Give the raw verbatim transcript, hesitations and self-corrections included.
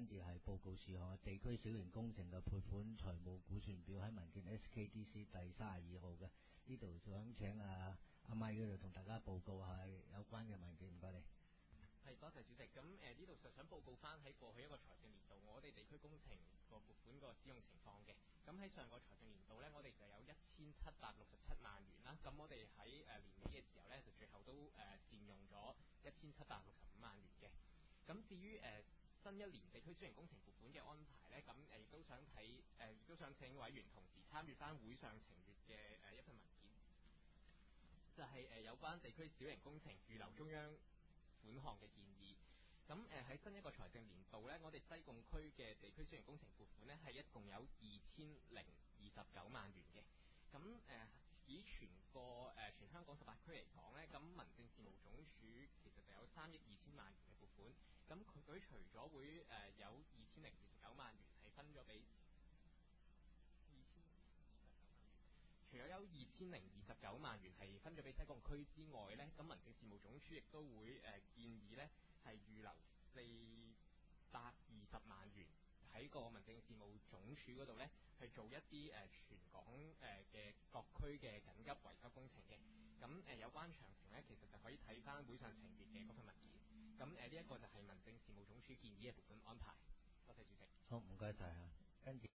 跟住係報告事項，地區小型工程嘅撥款財務估算表喺文件 S K D C 第三十二號嘅，呢度想請阿阿麥嗰度同大家報告下有關嘅文件，唔該你。 係，多謝主席。咁誒呢度就想報告翻喺過去一個財政年度我哋地區工程個撥款個使用情況嘅。咁喺上個財政年度呢，我哋就有一千七百六十七萬元啦。咁我哋喺誒年尾嘅時候呢，就最後都誒、呃、佔用咗一千七百六十五萬元嘅。咁至於誒、呃、新一年地區小型工程撥款嘅安排呢，咁誒亦都想睇誒，亦都想請委員同時參與翻會上呈閱嘅誒一份文件，就係、是、誒、呃、有關地區小型工程預留中央款項嘅建議。咁誒喺新一個財政年度呢，我哋西貢區嘅地區小型工程撥款呢係一共有二千零二十九萬元嘅。咁誒、呃、以全個誒、呃、全香港十八區嚟講呢，咁民政事務總署其實就有三億二千萬元嘅撥款。咁佢佢除咗會誒、呃、有二千零二十九萬元係分咗俾二千除咗有二千零二十九萬元係分咗俾西貢區之外呢，咁民政事務總署亦都會誒、呃、建議呢係預留四百二十萬元喺個民政事務總署嗰度呢去做一啲誒、呃、全港誒嘅、呃、各區嘅緊急維修工程嘅。咁誒、呃、有關詳情呢，其實就可以睇翻會上呈閱嘅嗰份文件。咁誒呢一個就係民政事務總署建議嘅撥款安排。多謝主席。 好，唔該晒嚇，跟住。